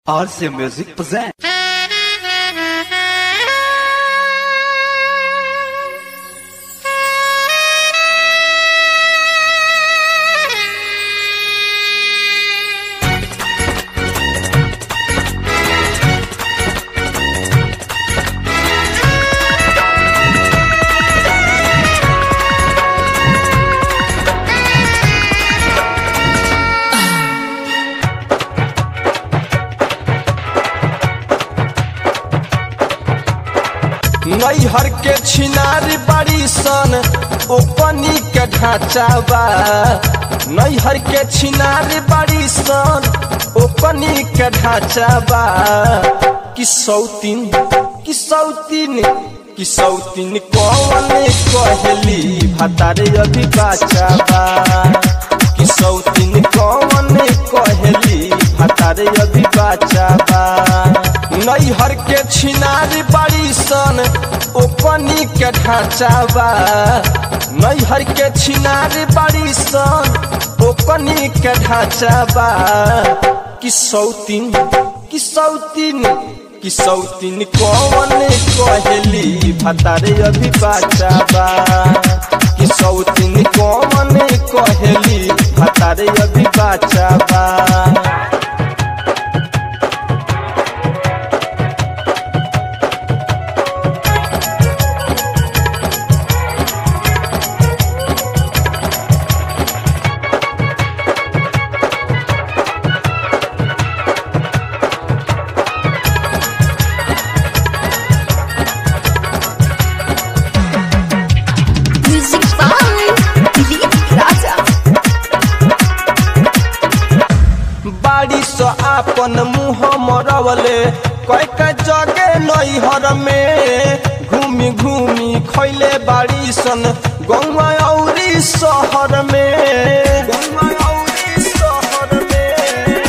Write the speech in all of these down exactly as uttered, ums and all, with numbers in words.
R C Music presents. नैहर के छिनारी बड़ी सन ओपनी के ढांचा बा। नैहर के छिनारी बड़ी सन ओपनी के ढांचा बा। कि सौतीन कि सौतीन कि सौतीन कौन कहली भतारे अभी बाचा बा। कि सौतीन कौन कहली भतारे अभी बाचा बा। नैहर के छिनारी बड़ी सन ओपनी के ढांचा बा। नैहर के छिनारी बड़ी सन ओपनी के ढांचा बा। कि सौतीन कि सौतीन कि सौतीन कौन कहली भतारे अभी बाचा बा। कि सौतीन कौन कहली भतारे अभी बाचा बा। बाड़ी सो आपन मुँह मरवले कई कई जगे नैहर में घूमी घूमी खैले बाड़ी सन गौवा औरी शहर में। गौवा औरी शहर में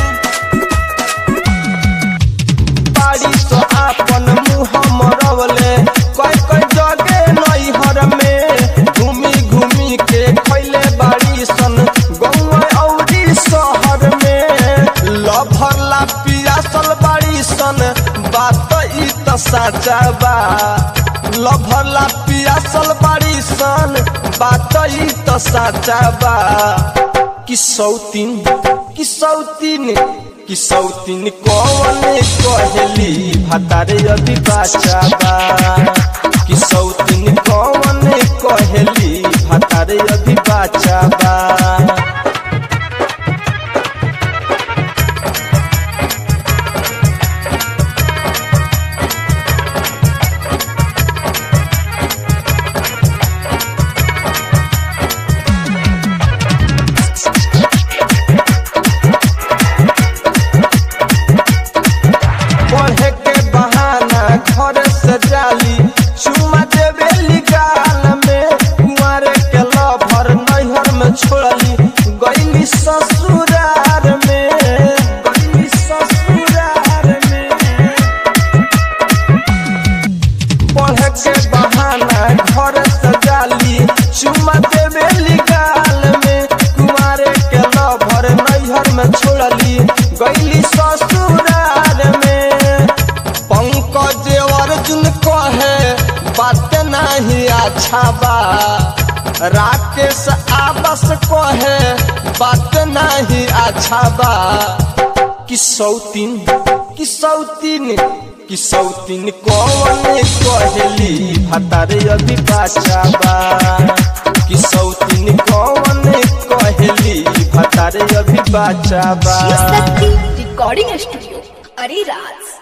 बाड़ी सो आपन मुँह मरवले कई कई जगे नैहर में घूमी घूमी के खैले बाड़ी सन गौवा औरी शहर में। लभरला पियासल बाड़ी सन बात ई त साचा बा। लभरला पियासल बाड़ी सन बात ई त साचा बा। कि सौतीन कि सौतीन कि सौतीन कौन कहली भतारे अभी बाचा बा। कि सौतीन कौन कहली भतारे अभी बाचा बा। पढ़े के बहाना घर से जाली चुमा देवेली गाल में। कुंवारे के लभर नैहर में छोड़ली गईली ससुरार में। गईली ससुरार में पढ़े के बहाना घर से जाली चुमा देवेली गाल में। कुंवारे के लभर नैहर में छोड़ली गईली ससुरार में। पंकज अर्जुन कहे बात नहीं अच्छा बा। राकेश आबस कहे बात नहीं अच्छा बा। कि सौतीन कि सौतीन कि सौतीन कौन कहली भतारे अभी बाचा बा। कि सौतीन कौन कहली भतारे अभी बाचा बा। रिकॉर्डिंग स्टूडियो अरे राज।